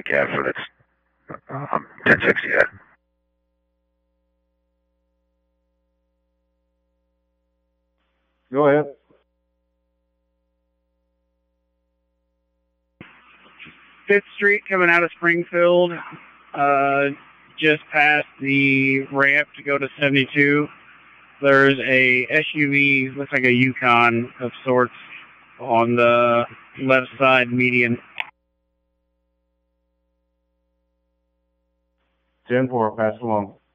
cab for that's 1060 head. Go ahead. Fifth Street coming out of Springfield, just past the ramp to go to 72. There's a SUV, looks like a Yukon of sorts, on the left side median. 10-4, pass along.